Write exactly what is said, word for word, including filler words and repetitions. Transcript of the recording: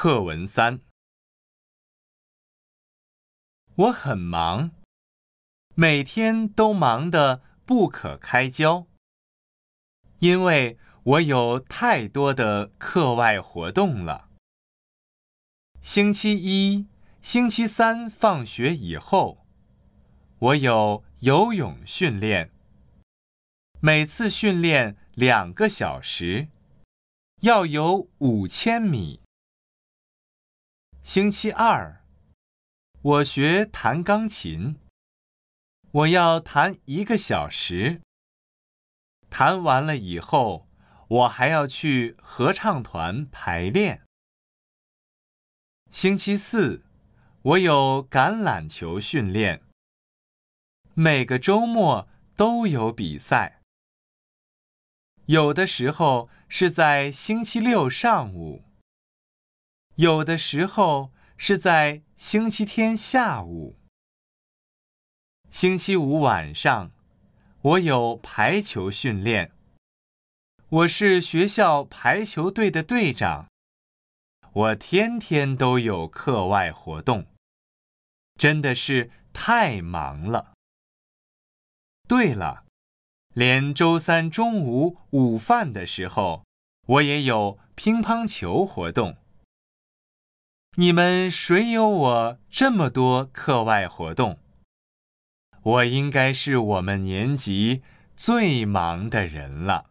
课文三。我很忙，每天都忙得不可开交，因为我有太多的课外活动了。星期一、星期三放学以后，我有游泳训练，每次训练两个小时，要游五千米。星期二，我学弹钢琴，我要弹一个小时。弹完了以后，我还要去合唱团排练。星期四，我有橄榄球训练。每个周末都有比赛，有的时候是在星期六上午，有的时候是在星期天下午。星期五晚上，我有排球训练。我是学校排球队的队长，我天天都有课外活动，真的是太忙了。对了，连周三中午午饭的时候，我也有乒乓球活动。你们谁有我这么多课外活动？我应该是我们年级最忙的人了。